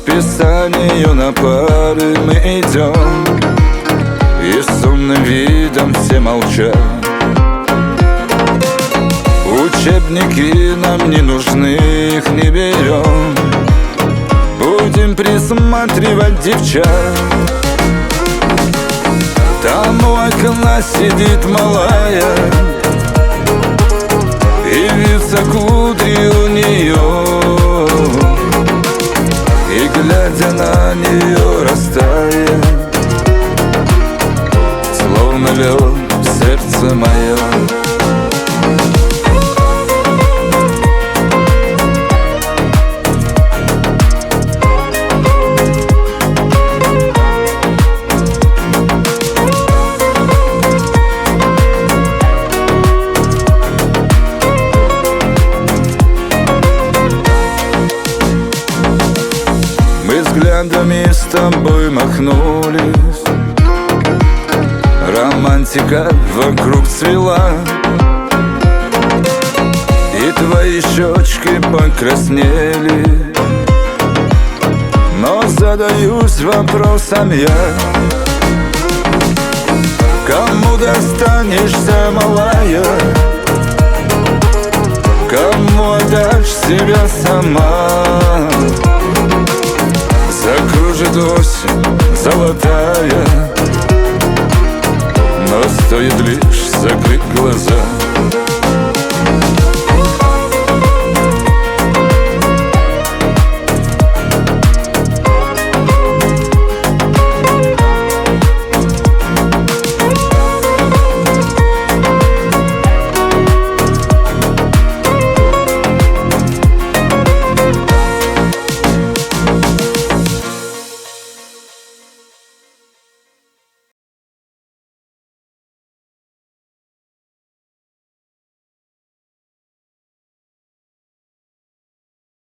расписанию на пары мы идем, и с умным видом все молчат. Учебники нам не нужны, их не берем, будем присматривать девчат. Там у окна сидит малая, и вьются кудри у нее, и глядя на нее растает, словно лед сердце мое. Мы взглядами с тобой махнулись, романтика вокруг цвела, и твои щечки покраснели. Но задаюсь вопросом я: кому достанешься, малая? Кому отдашь себя сама? Закружит осень золотая, но стоит лишь закрыть глаза.